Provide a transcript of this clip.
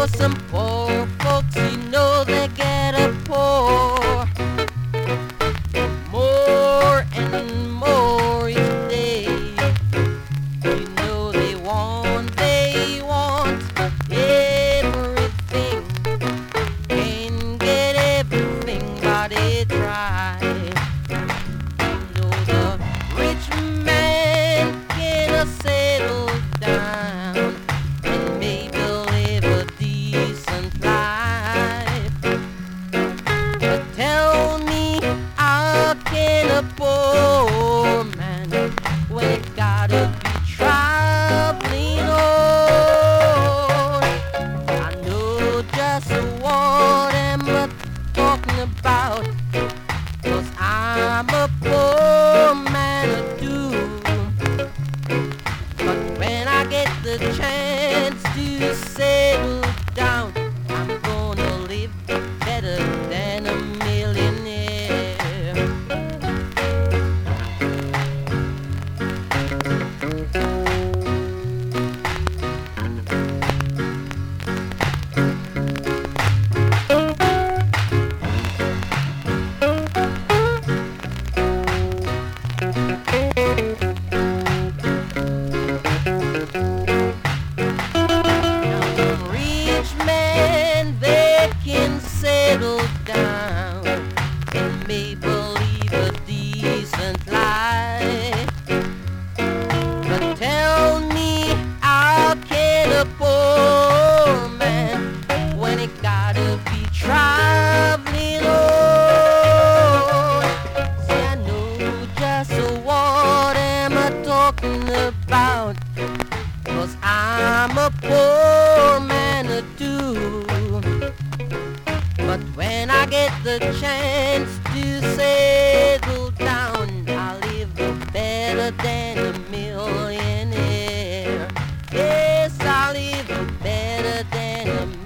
some poor folks, you know they get a poor more and more each day. You know they want everything. Can't get everything, but they try. You know the rich man can settle down and maybe live a decent life. But tell me, how can a poor man when it gotta be traveling on? I know just what I'm talking about, 'cause I'm a poor man too. But when I get the chance to settle down, I'm gonna live better than a millionaire. They can settle down and maybe live a decent life. But tell me, how can a poor man when it gotta be traveling on? See, I know just what am I talking about, 'cause I'm a poor man too. But when I get the chance to settle down, I'll live better than a millionaire. Yes, I'll live better than a millionaire.